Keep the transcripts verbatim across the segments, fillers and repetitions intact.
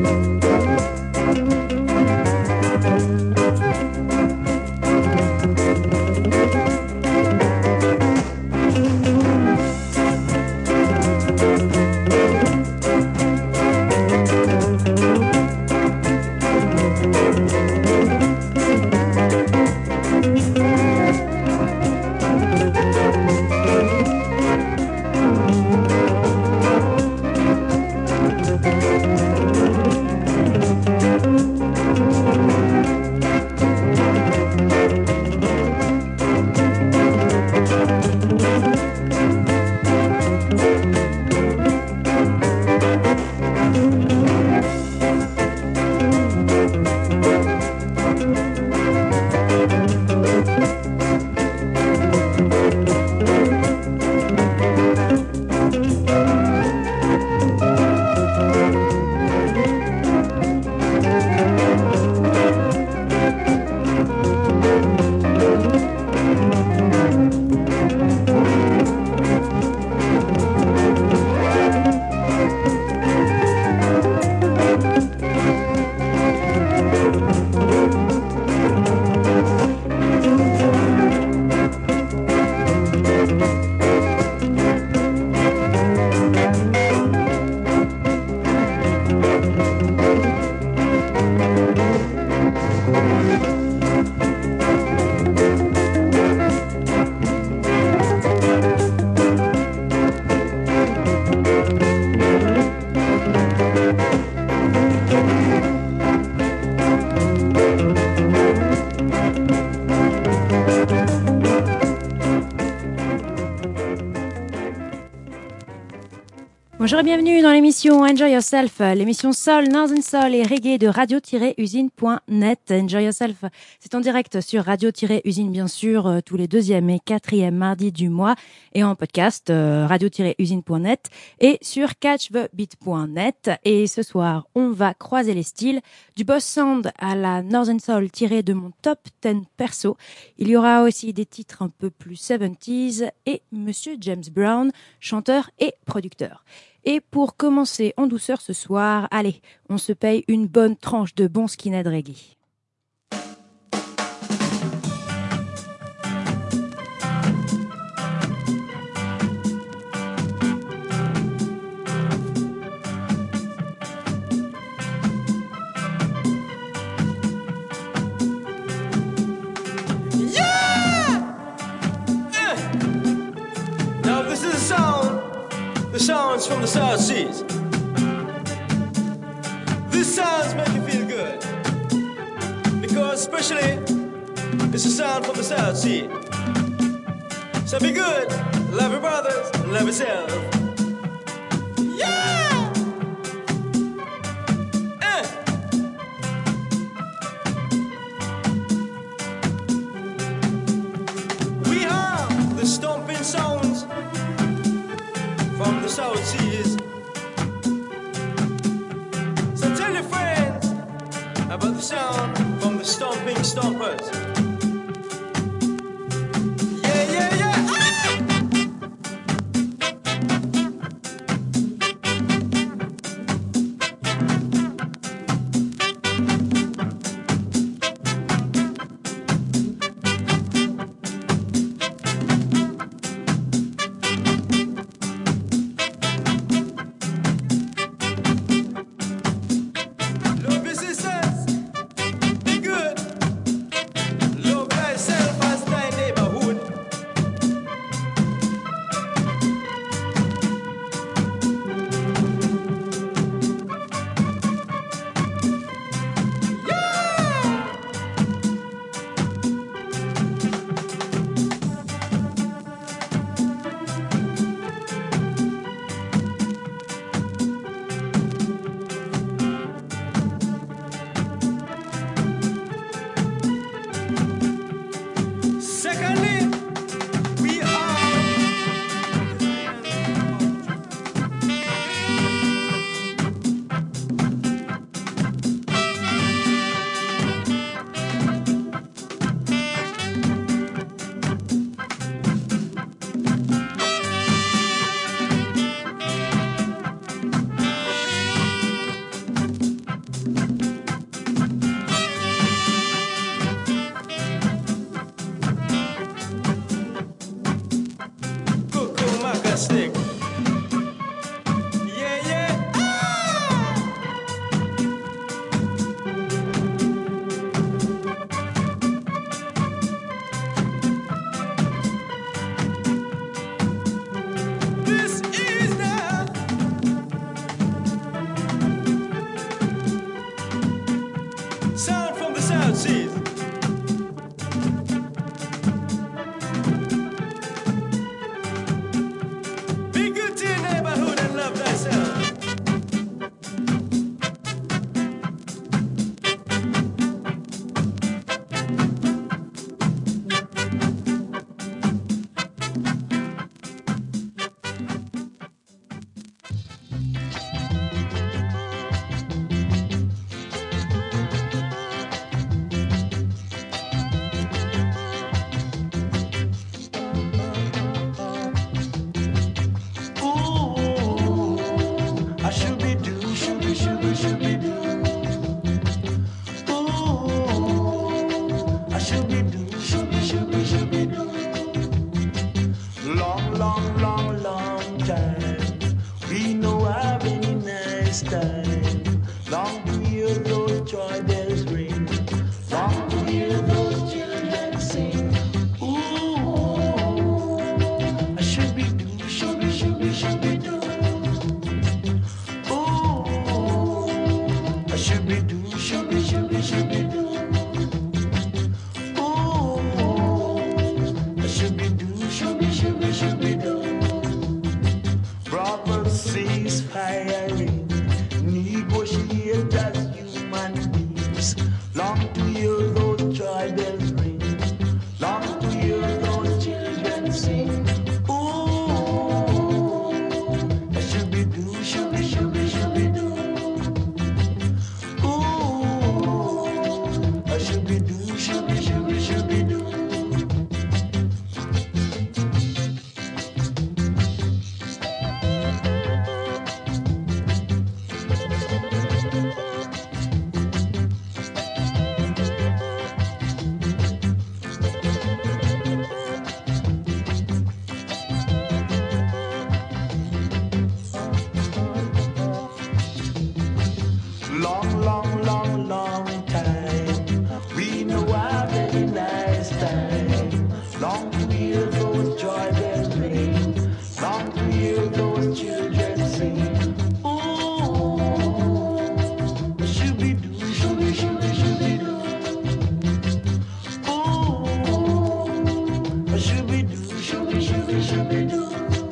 Bonjour et bienvenue dans l'émission Enjoy Yourself, l'émission Soul, Northern Soul et Reggae de radio tiret usine point net. Enjoy Yourself, c'est en direct sur radio tiret usine bien sûr, euh, tous les deuxième et quatrième mardis du mois et en podcast euh, radio tiret usine point net et sur catch the beat point net. Et ce soir, on va croiser les styles du boss sound à la Northern Soul tiré de mon top dix perso. Il y aura aussi des titres un peu plus soixante-dix et Monsieur James Brown, chanteur et producteur. Et pour commencer en douceur ce soir, allez, on se paye une bonne tranche de bon skinhead reggae. The sounds from the South Seas. These sounds make you feel good, because especially it's a sound from the South Sea. So be good, love your brothers, and love yourself. Yeah! Eh. We are the stomping sounds from the South Seas. So tell your friends about the sound from the stomping stompers. Yeah, yeah, yeah. nice time. Long to hear those joy bells ring. Long to hear those children sing. Ooh, I should be do, should be, should be, should be do. Ooh, I should be do, should be, should be, should be do. Ooh, I should be do, should be, should be, should be do. Proper cease firing, negotiate as human beings. Long to hear those joy bells ring. Long to hear those children sing. Ooh, I should be do, should be, should be, should be do. Ooh, I should be do, should be, should be, should be do. Long, long, long, long time. We know a very nice time. Long to hear those joy bells ring. Long to hear those children sing. Ooh, shooby doo, shooby, shooby, shooby doo. Ooh, shooby doo, shooby, shooby, shooby doo.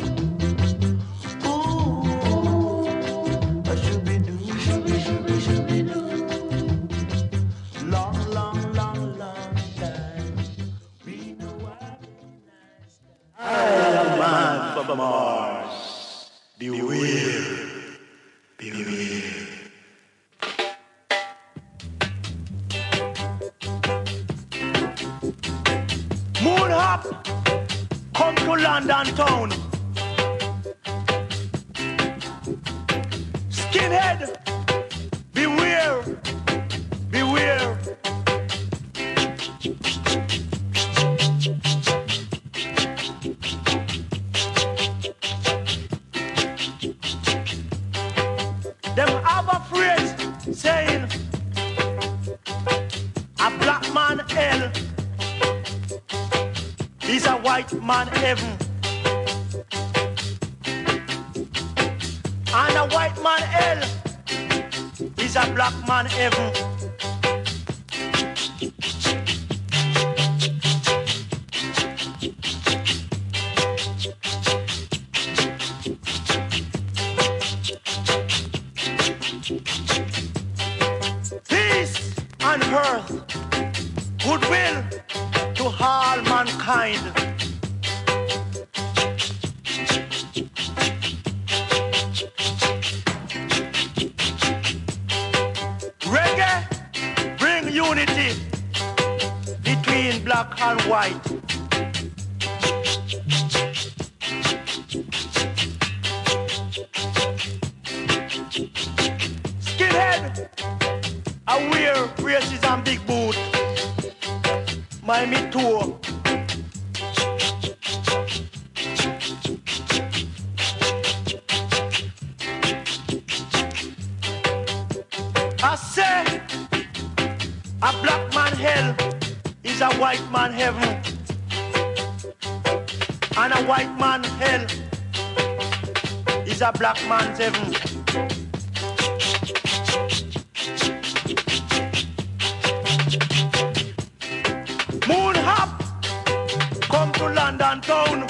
Ooh, shooby doo, shooby, shooby, shooby doo. Long, long, long, long time. We know a very nice time. I am man from Mars. Beware, beware. Moon hop, come to London town. Skinhead, beware, beware. Them have a phrase saying, a black man hell is a white man heaven. And a white man hell is a black man heaven. Peace on earth, goodwill to all mankind. Reggae bring unity between black and white. Skinhead, I wear braces and big boot. My me tour. I say a black man hell is a white man heaven. And a white man hell is a black man's heaven. Moon hop, come to London town.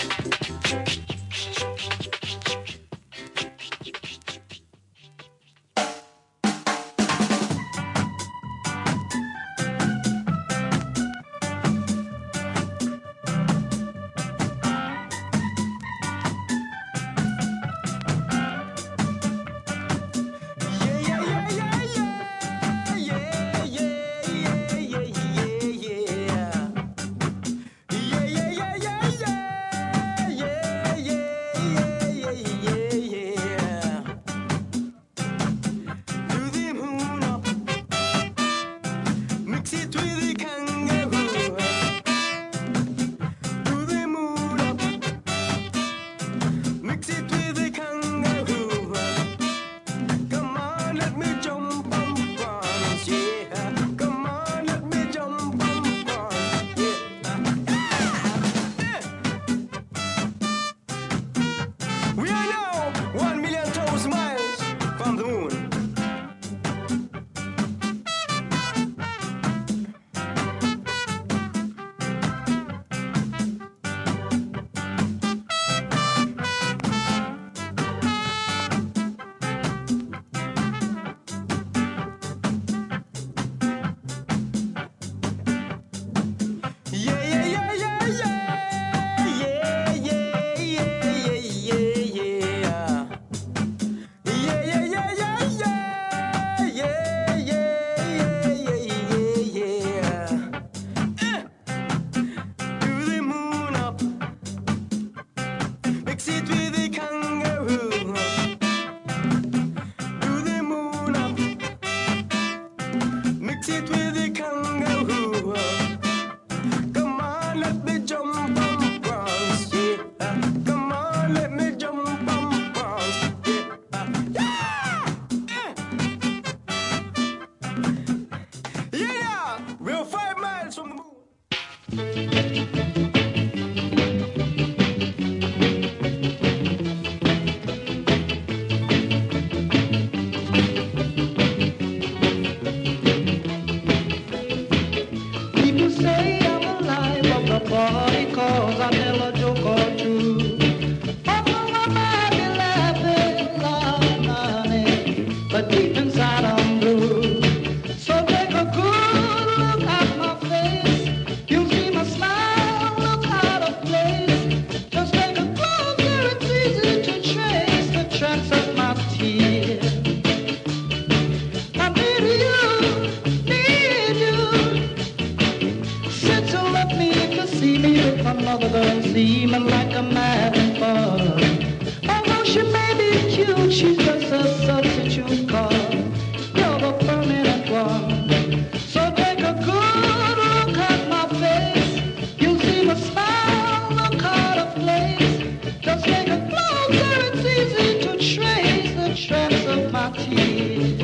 cute, she's just a substitute cause you're the permanent one. So take a good look at my face. You'll see my smile, look out of place. Just take a closer, it's easy to trace the tracks of my tears.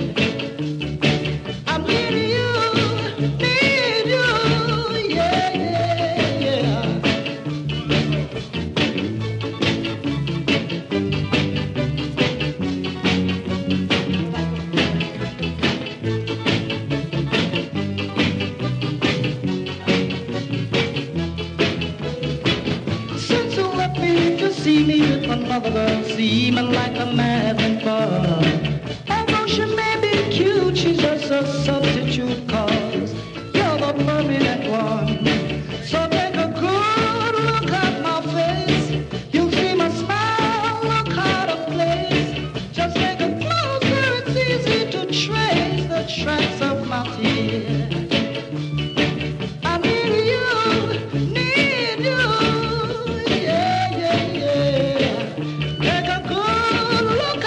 I need you, need you, yeah, yeah, yeah. Since you left me to see me with another girl, seeming like a madman fun. Although she may be cute, she's just a substitute cause you're the permanent one. So take a good look at my face. You'll see my smile, look out of place. Just take a closer, it's easy to trace the tracks of my tears. I need you, need you, yeah, yeah, yeah. Take a good look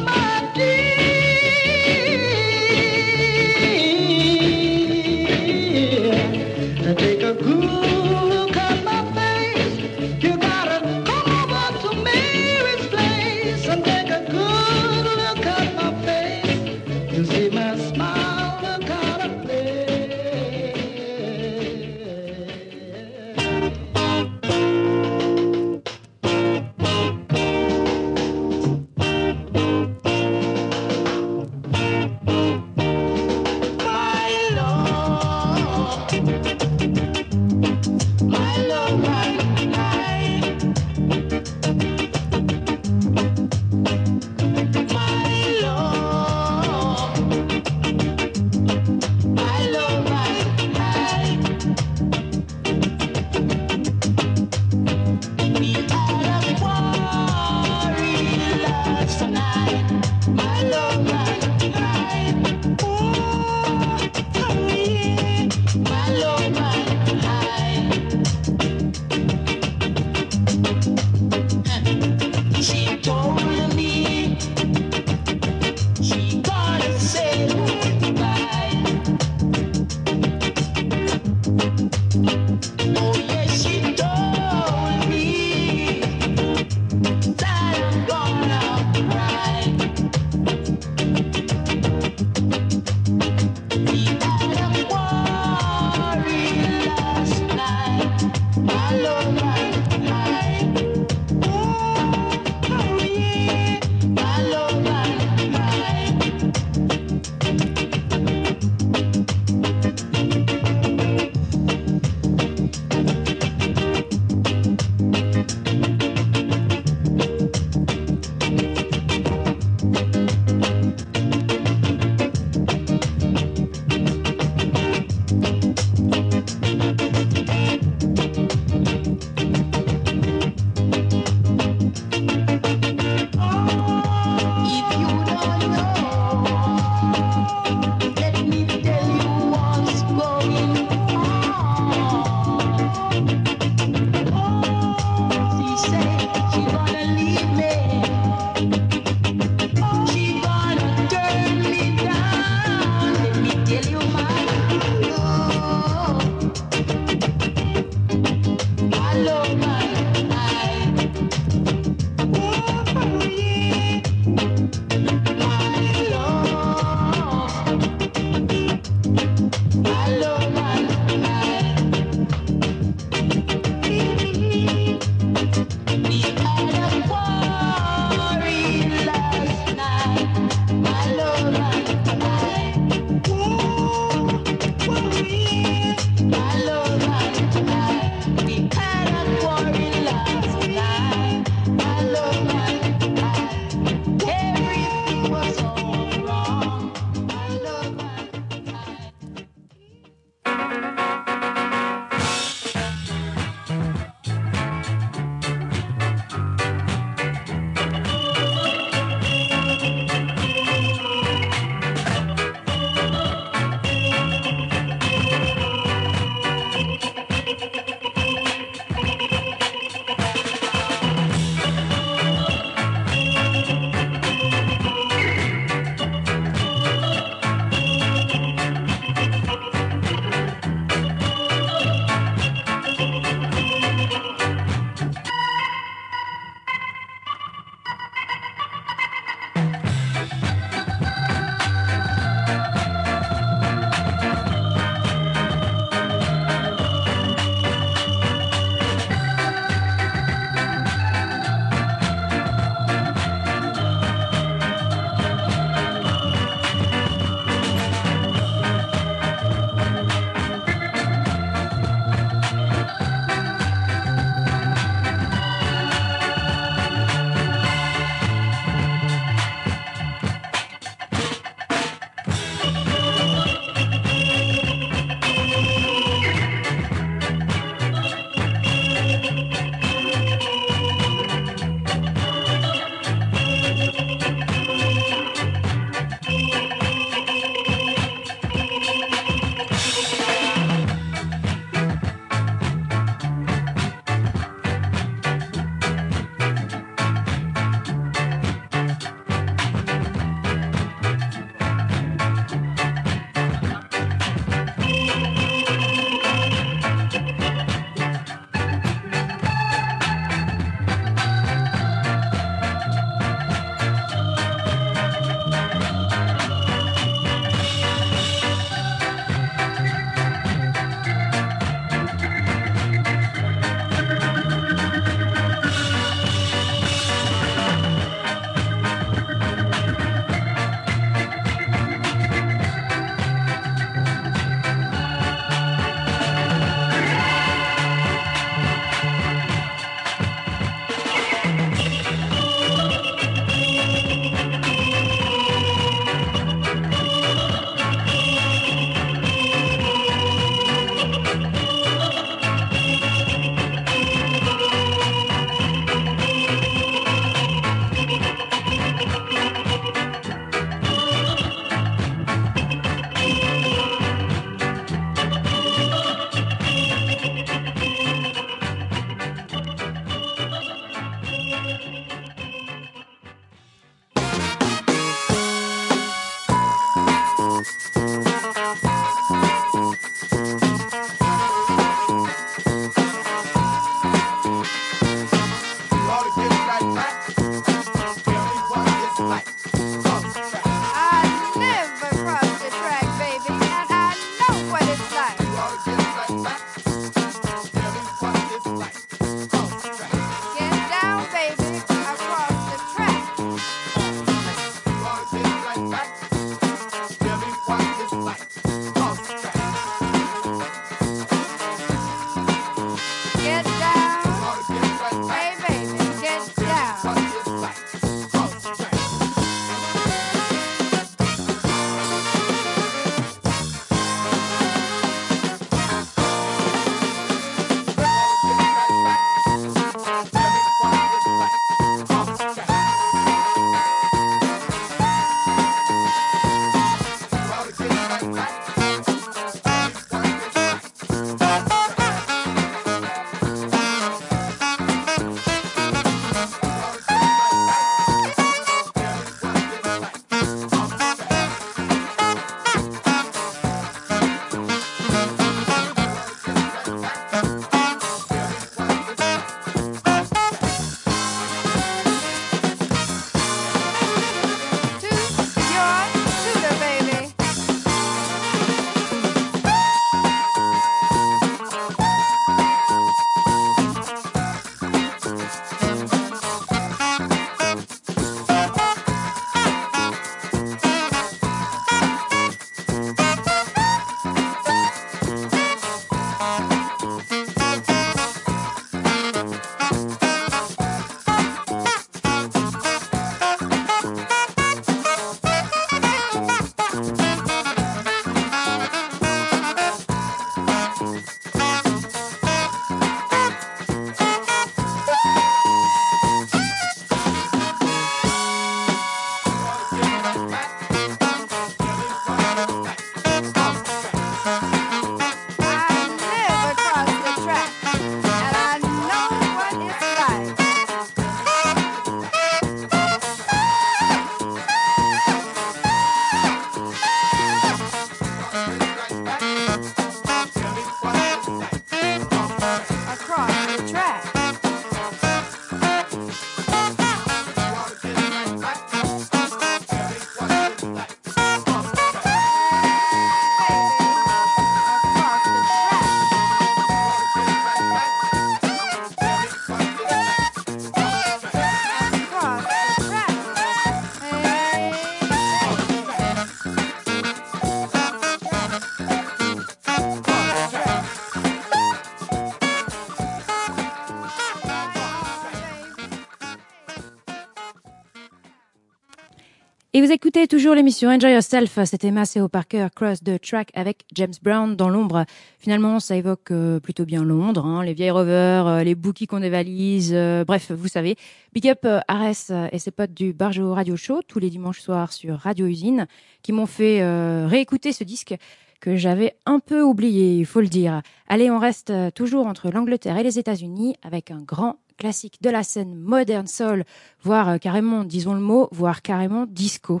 Et vous écoutez toujours l'émission Enjoy Yourself, c'était Maceo Parker, Cross the Track avec James Brown dans l'ombre. Finalement, ça évoque euh, plutôt bien Londres, hein, les vieilles rovers, euh, les bookies qu'on dévalise, euh, bref, vous savez. Big up euh, Arès et ses potes du Barjo Radio Show, tous les dimanches soirs sur Radio Usine, qui m'ont fait euh, réécouter ce disque que j'avais un peu oublié, il faut le dire. Allez, on reste toujours entre l'Angleterre et les États-Unis avec un grand classique de la scène modern soul, voire euh, carrément, disons le mot, voire carrément disco.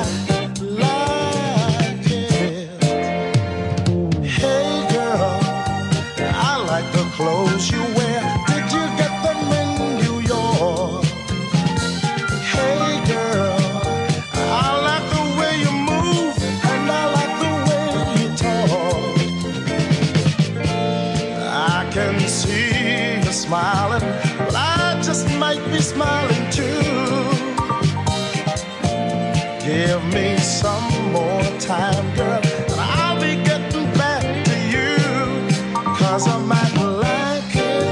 like it. Hey girl, I like the clothes you wear. Did you get them in New York? Hey girl, I like the way you move and I like the way you talk. I can see you smiling, but I just might be smiling too. Give me some more time, girl, and I'll be getting back to you, 'cause I might like it.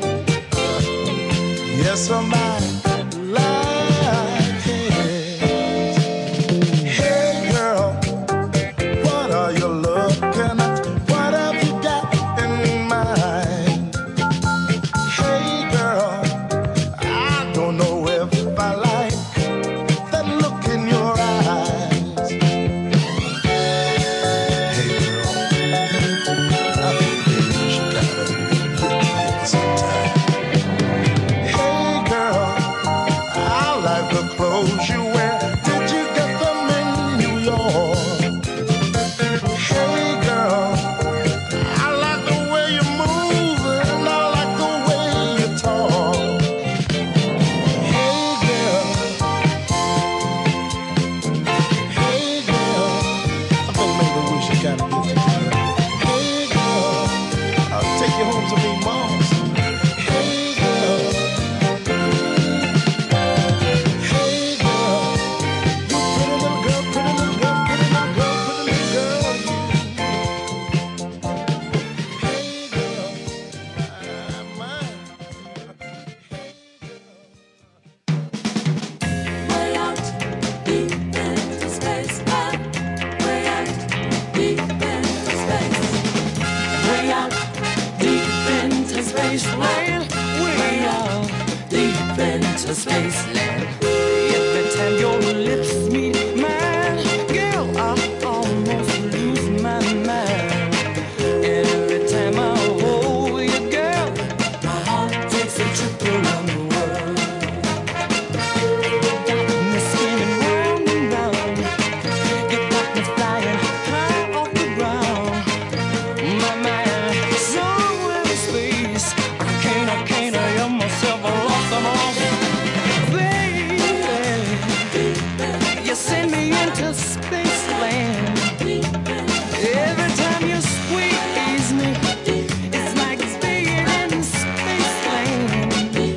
Yes, I might like it. Hey girl, what are you looking at? What have you got in mind? Hey girl, I don't know if I like that look in your eyes. Hey girl, I think maybe you should kind of get some time. Hey girl, I like the clothes you wear. Did you get them in New York? Hey girl, I like the way you move and I like the way you talk. Hey girl, hey girl, I think maybe we should kind of get together. Hey girl, I'll take you home to meet moms. Hey girl, hey girl, you pretty little girl, pretty little girl, pretty little girl, pretty little girl, you. Hey girl, I'm mine. Way out deep into space, ah, way out deep into space, way out deep into space, land, way out deep into space, land. Every time your lips meet mine, girl, I almost lose my mind. Every time I hold you, girl, my heart takes a trip around the world. Got me spinning round and round. You got me flying high off the ground. My mind somewhere in space. I can't, I can't, I am myself, I lost them all. Baby, you send me into space land. Every time you squeeze me, it's like being in space land.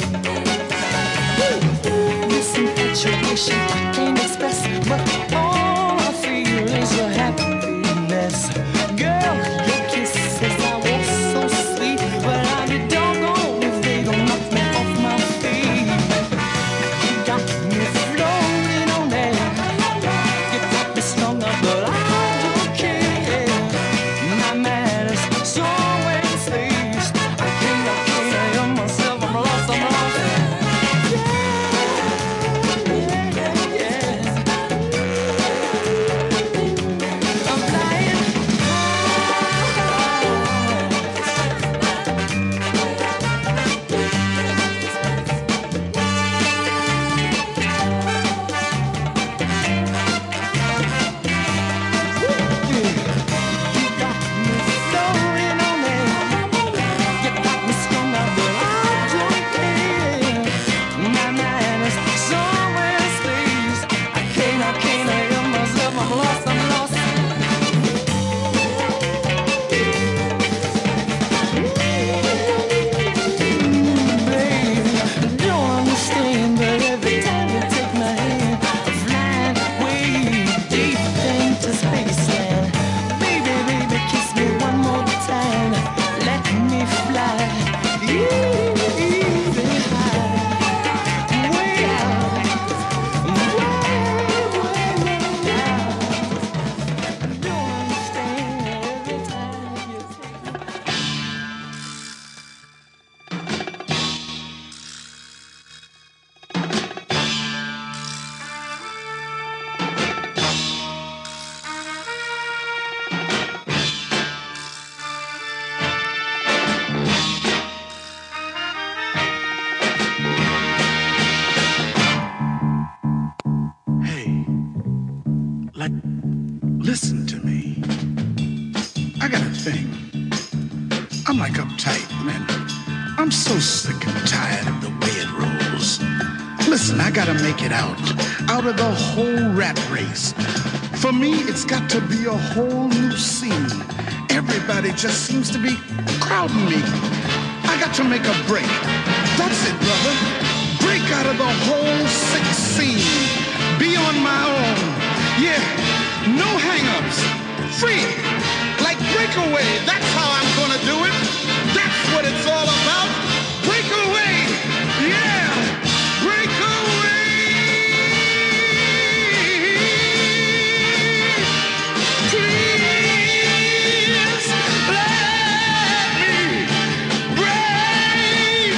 This infatuation I can't express, but all I feel is your happiness. Girl, your kisses I was so sweet, but I'd be doggone if they don't knock me off my feet. You got me floating on air, you got me strung Like, listen to me. I got a thing. I'm like uptight, man. I'm so sick and tired of the way it rolls. Listen, I gotta make it out, out of the whole rat race. For me, it's got to be a whole new scene. Everybody just seems to be crowding me. I got to make a break. That's it, brother. Break out of the whole sick scene. Be on my own. Yeah, no hang-ups. Free. Like breakaway. That's how I'm gonna do it. That's what it's all about. Breakaway. Yeah. Breakaway. Please let me break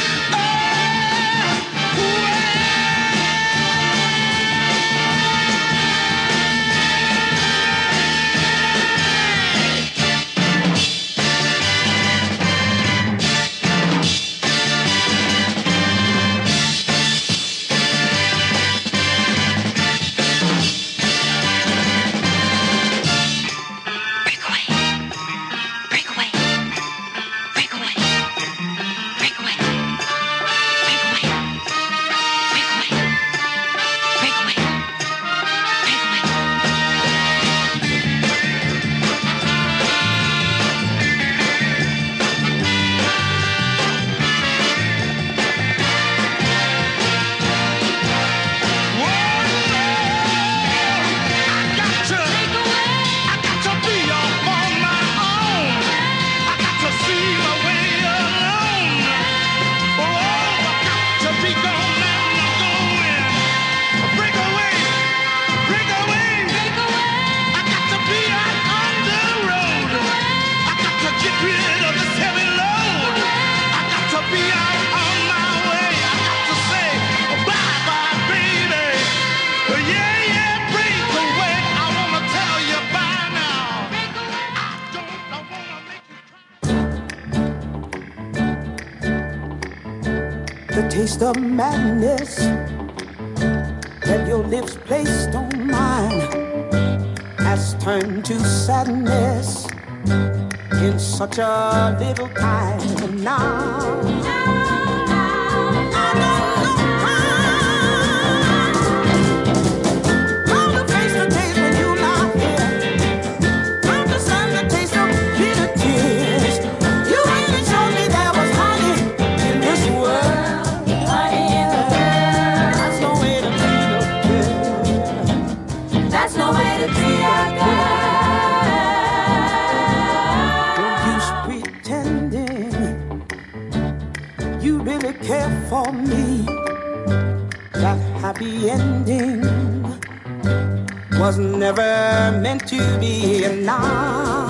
the taste of madness that your lips placed on mine has turned to sadness in such a little time. And now care for me. That happy ending was never meant to be. And now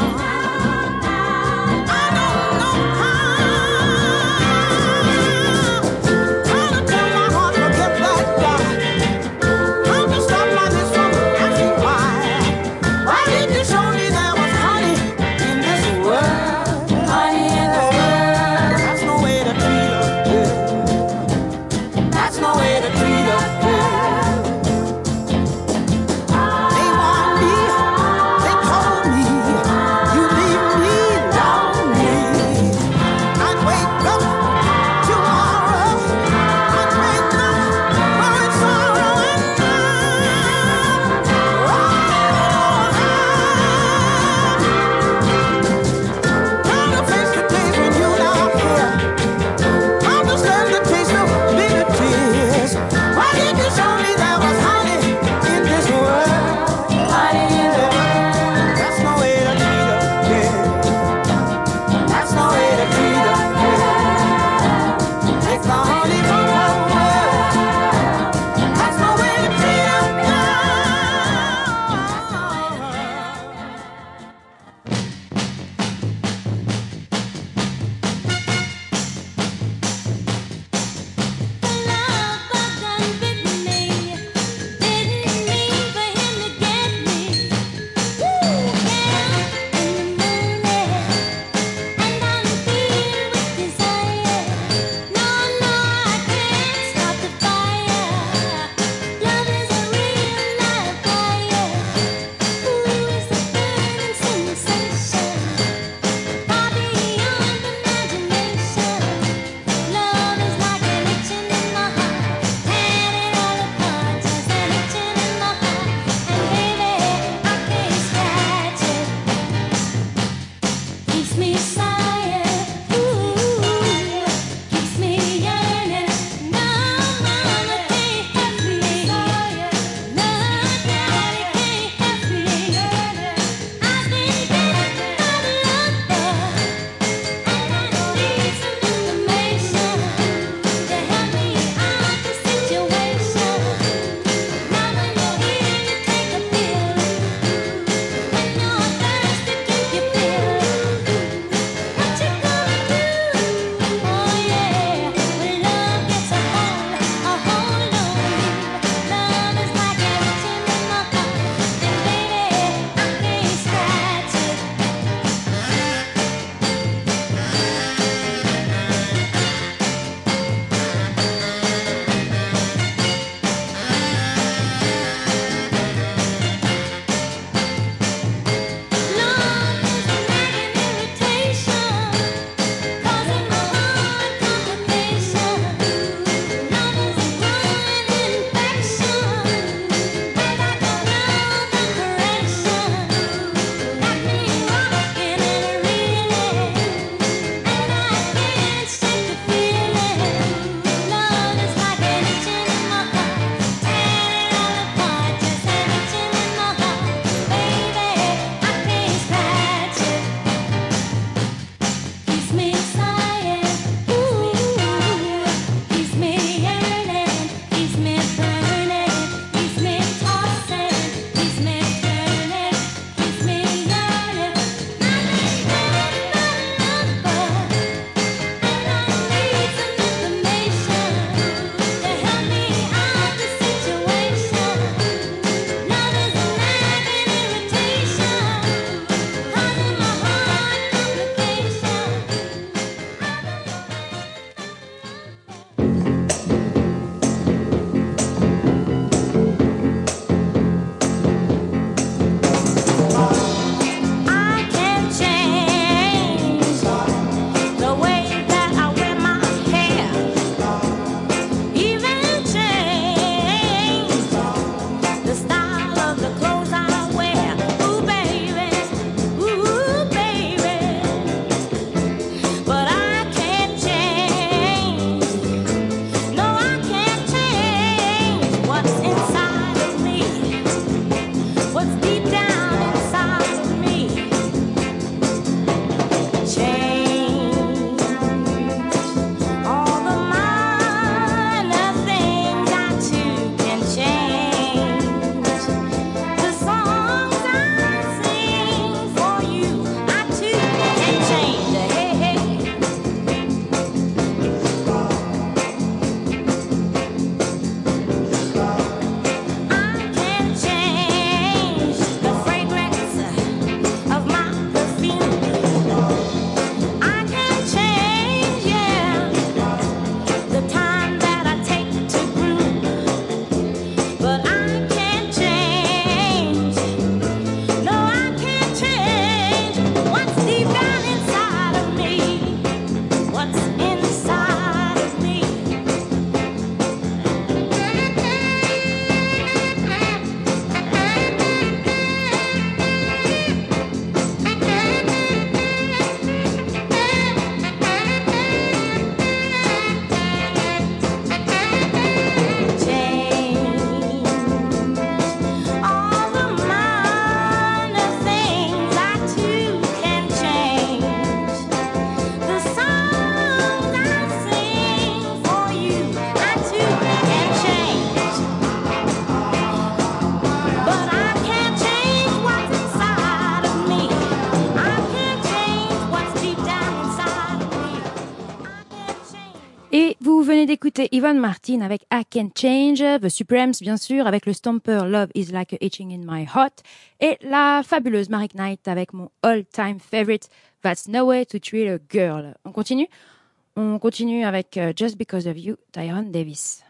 venez d'écouter Yvonne Martin avec I Can't Change, The Supremes bien sûr avec le stomper Love Is Like a Itching in My Heart et la fabuleuse Marie Knight avec mon all-time favorite That's No Way to Treat a Girl. On continue On continue avec uh, Just Because of You, Tyrone Davis.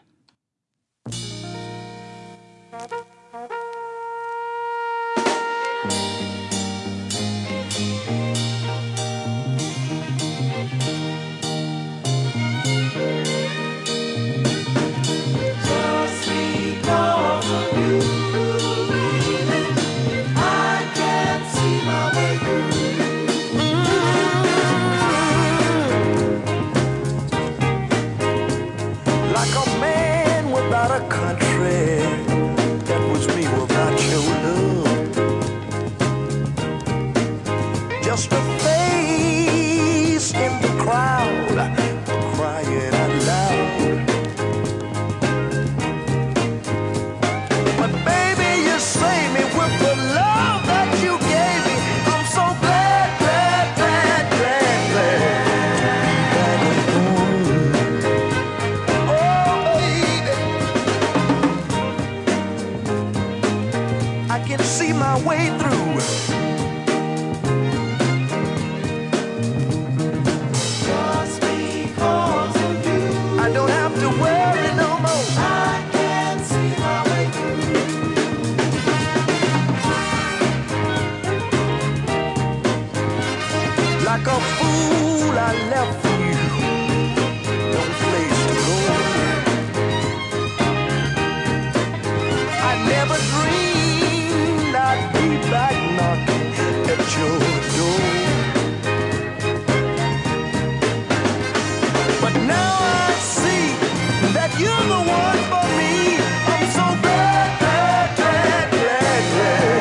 Just a face in the crowd, crying out loud. But baby, you saved me with the love that you gave me. I'm so glad, glad, glad, glad, glad that you're home. Oh, baby, I can see my way through. Like a fool, I left for you, no place to go. I never dreamed I'd be back knocking at your door. But now I see that you're the one for me. I'm so glad, glad, glad, glad, glad.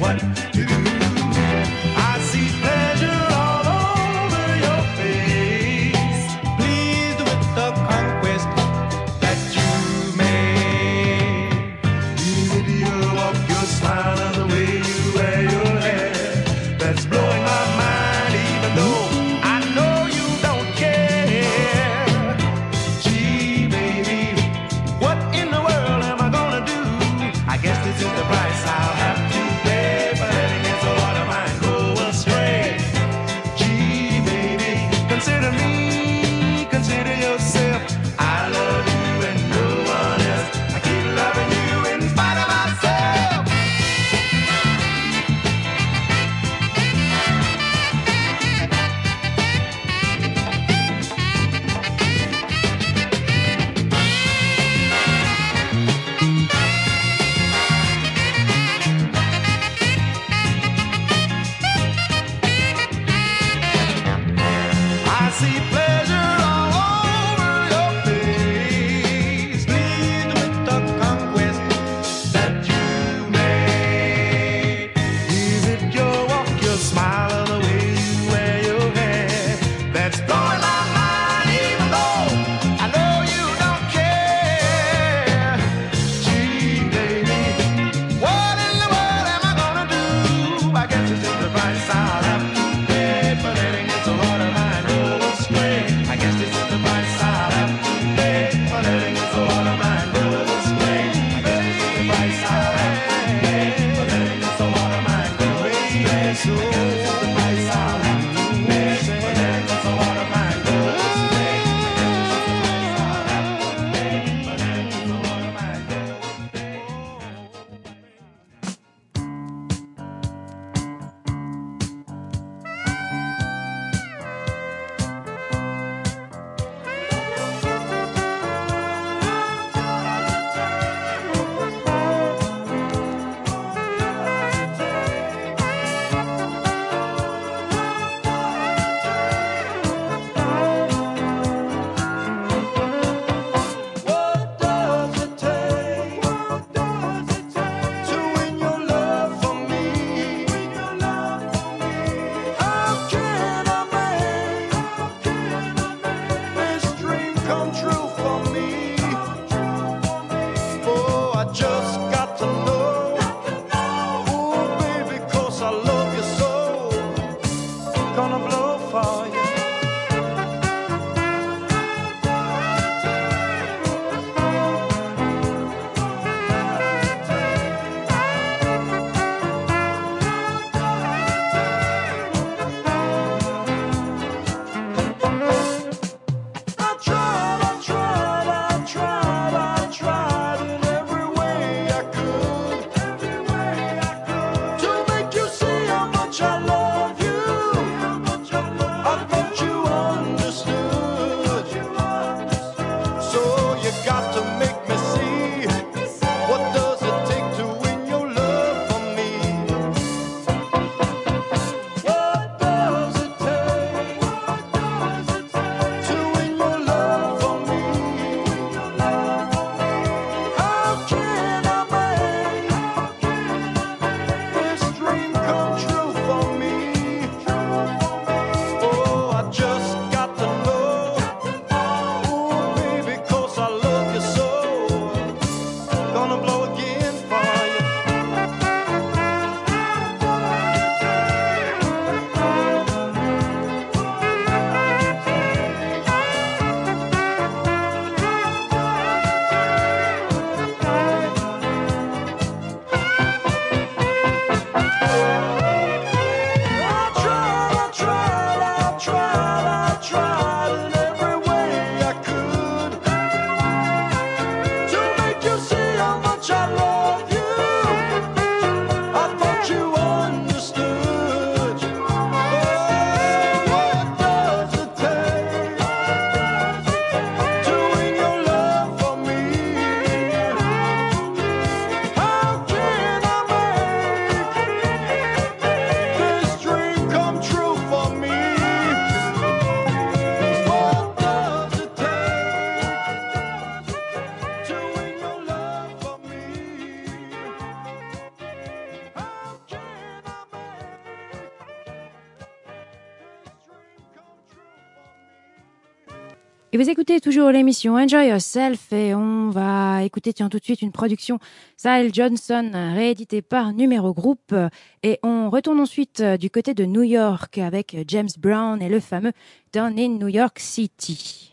what to do. I see pleasure all over your face, pleased with the conquest that you made. With your walk, your smile, and the way you wear your hair, that's blowing my mind, even though I know you don't care. Gee, baby, what in the world am I gonna do? I guess this is the price I'll have to pay for letting Et vous écoutez toujours l'émission Enjoy Yourself et on va écouter tiens tout de suite une production Sile Johnson rééditée par Numéro Group et on retourne ensuite du côté de New York avec James Brown et le fameux Down in New York City.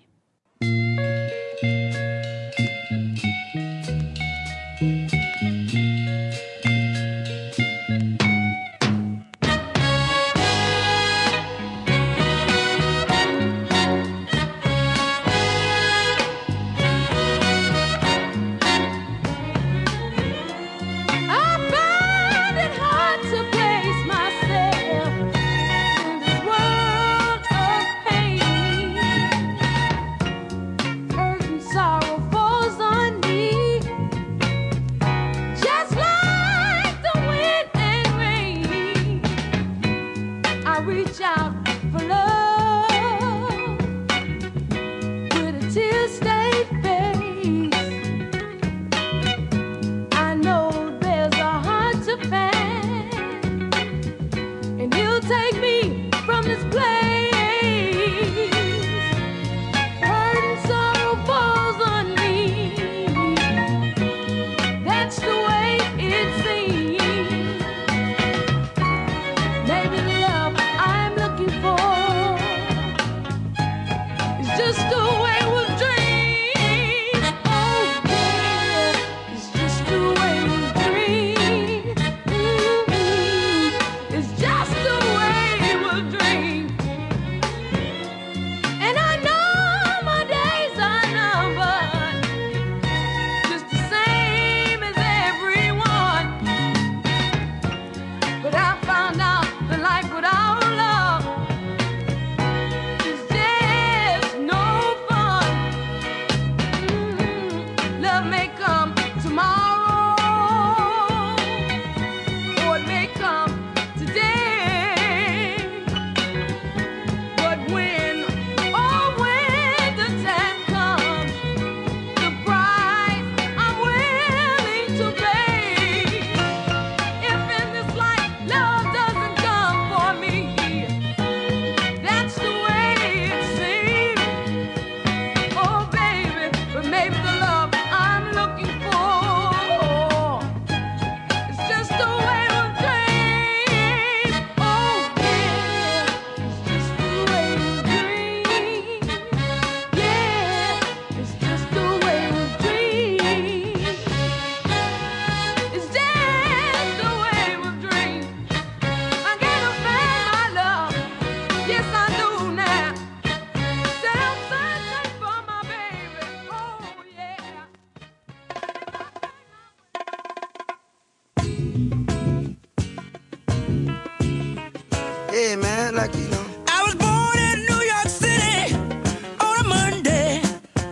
Hey man, like you know. I was born in New York City on a Monday.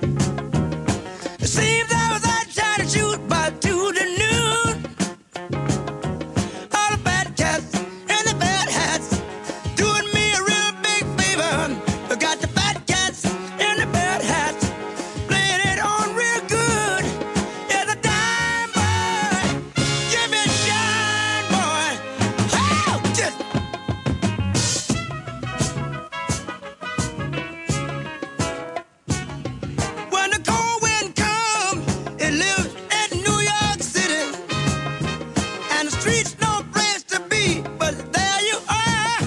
It seems I was out trying to shoot by two to noon. All the bad cats and the bad hats doing me a real big favor. I got the bad cats and the bad hats playing it on real good. Yeah, the dime boy, give me a shine, boy. Oh, just when the cold wind comes, it lives in New York City, and the streets no place to be, but there you are.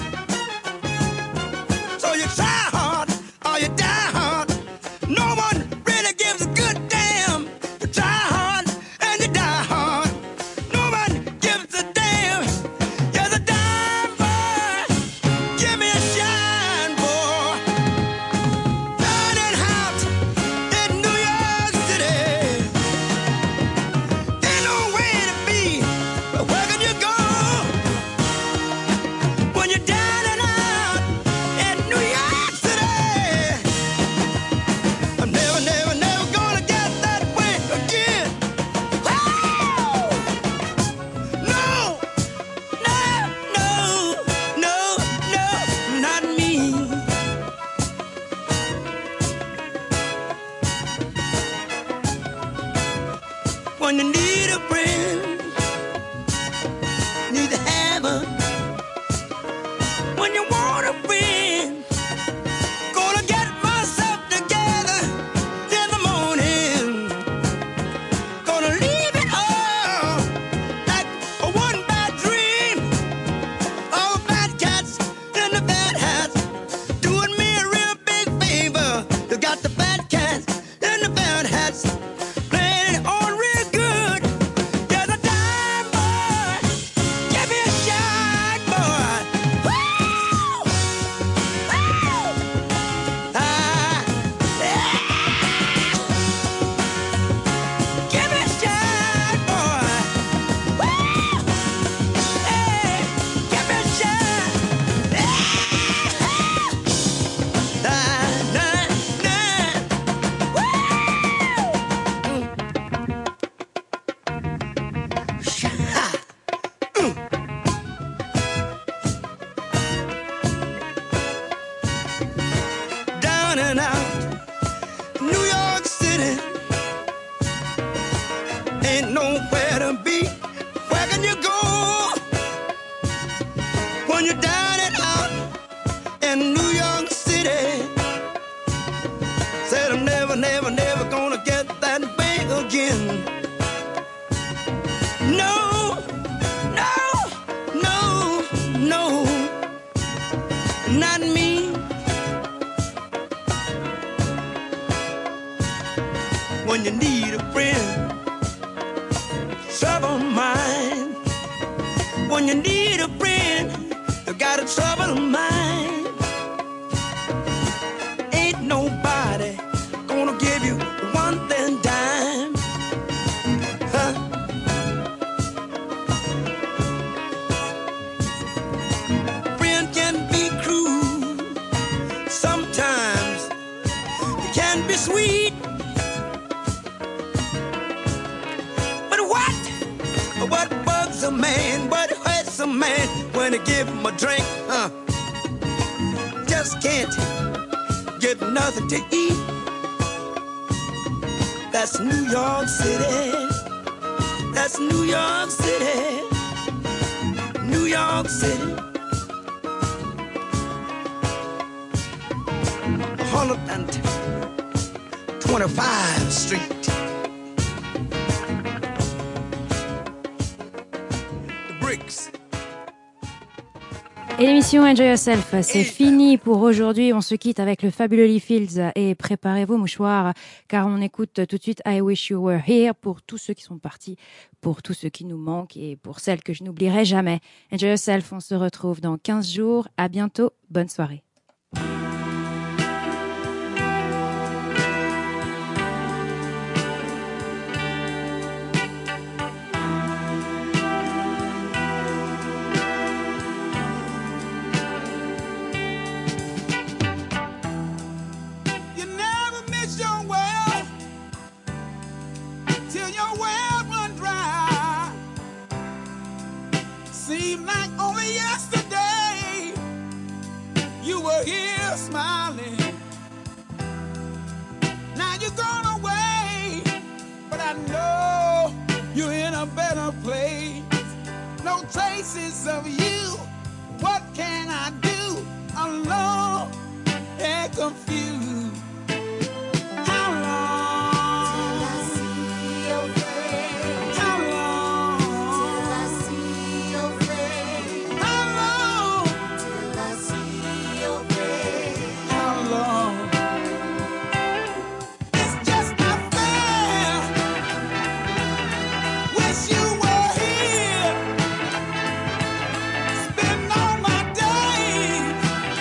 So you try hard or you die hard. No one really gives a good damn. You try hard and you die hard. No one gives a damn. You're the dime boy. Give me a shine, boy. Burning hot in New York City. Ain't no way to be, but where can you go? Down and out, New York City, ain't nowhere to be. Where can you go when you're down and out in New York City? Said I'm never, never, never gonna get that way again. No, no, no, no, not me. When you need a friend, trouble mine. When you need a friend, you got a trouble mine. Ain't nobody gonna give you one thin dime. Huh? Friend can be cruel. Sometimes it can be sweet. What bugs a man, what hurts a man when you give him a drink, huh? Just can't get nothing to eat. That's New York City. That's New York City. New York City. one twenty-fifth Street. Et l'émission Enjoy Yourself, c'est fini pour aujourd'hui. On se quitte avec le fabuleux Lee Fields et préparez vos mouchoirs car on écoute tout de suite I Wish You Were Here pour tous ceux qui sont partis, pour tous ceux qui nous manquent et pour celles que je n'oublierai jamais. Enjoy Yourself, on se retrouve dans quinze jours. À bientôt. Bonne soirée. Seemed like only yesterday you were here smiling. Now you're gone away, but I know you're in a better place. No traces of you. What can I do? Alone and confused. How long till I see your face? How long till I see your face? How long till I see your face? How long? It's just not fair. Wish you were here. Spend all my days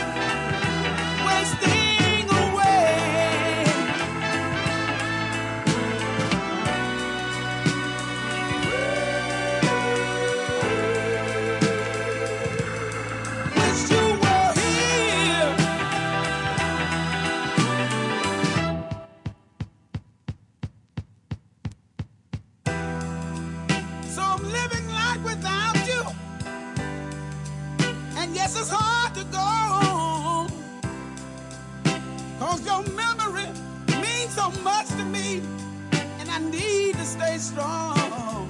wasting away. Wish you were here. So I'm living life without you. And yes, it's hard to go on. Cause your memory means so much to me. And I need to stay strong.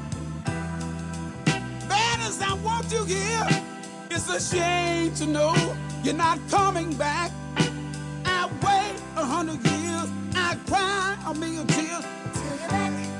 Bad as I want you here, it's a shame to know you're not coming back. I wait a hundred years, I cry a million tears till you're back.